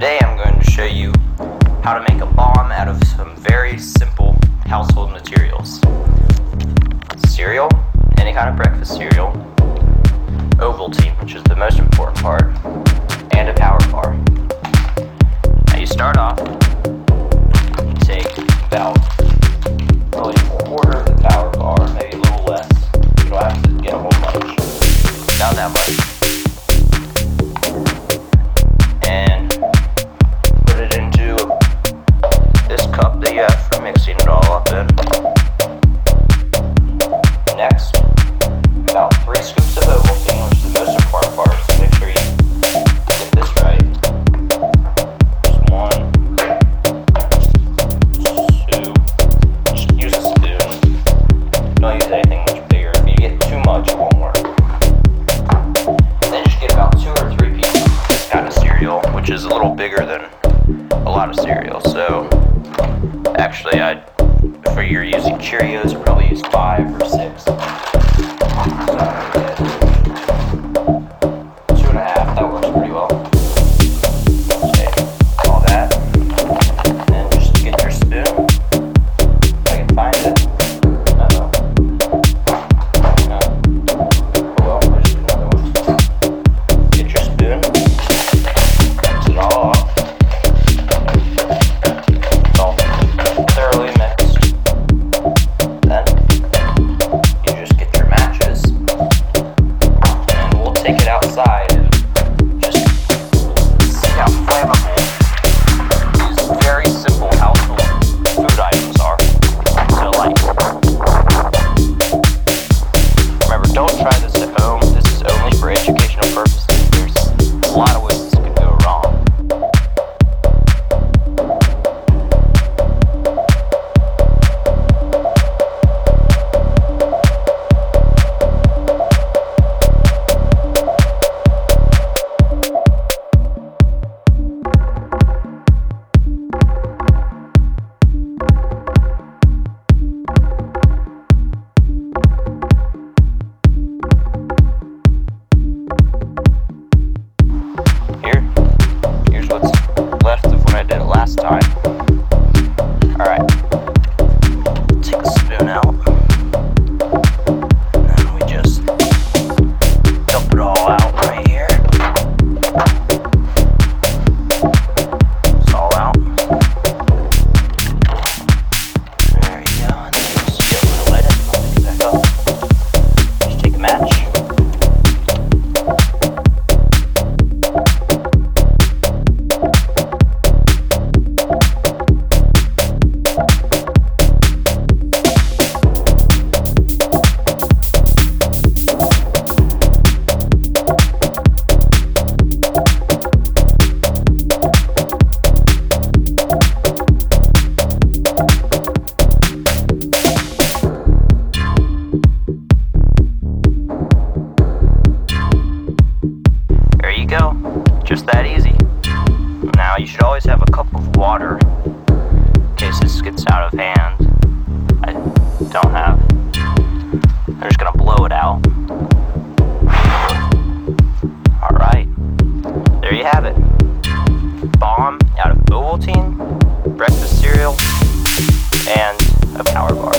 Today I'm going to show you how to make a bomb out of some very simple household materials. Cereal, any kind of breakfast cereal, Ovaltine, which is the most important part, and a power bar. Now you start off, you take about probably a quarter of the power bar, maybe a little less. You don't have to get a whole bunch, not that much. And put it into this cup that you have for mixing it all up in. Next, about 3 scoops of Ovaltine, which is the most important part, so make sure you get this right. There's 1, 2, just use a spoon. Don't use anything much bigger. If you get too much, it won't work. And then just get about 2 or 3 pieces of this kind of cereal, which is a little bigger than a lot of cereal. So actually, if you're using Cheerios, I'd probably use 5 or 6. So I get 2.5. That works pretty well. Take all that, and then just get your spoon. If I can find it. Uh-oh. No. Oh well, there's another one. Get your spoon. Mix it all off. It's all thoroughly mixed. Then you just get your matches, and we'll take it outside and just see how flammable these very simple household food items are. So remember, don't try this at home. This is only for educational purposes. There's a lot of ways this could go wrong. Here's what's left of when I did it last time. Alright, take a spoon out, and then we just dump it all out right here. It's all out. There you go, and then you just get a little light it, pick it back up. Just take a match. There you go, just that easy. Now you should always have a cup of water in case this gets out of hand. I don't have. I'm just gonna blow it out. Alright, there you have it. Bomb out of Ovaltine, breakfast cereal, and a power bar.